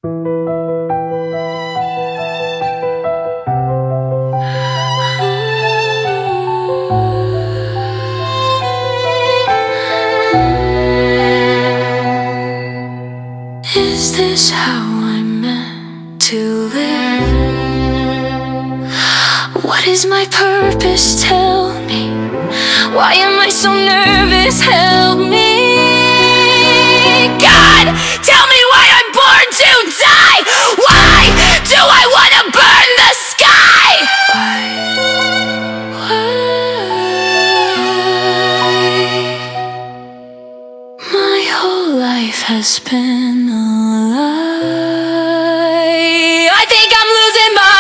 Is this how I'm meant to live? What is my purpose? Tell me. Why am I so nervous? Help me. God, tell me why I'm born to die. Why do I want to burn the sky? Why? My whole life has been a lie. I think I'm losing my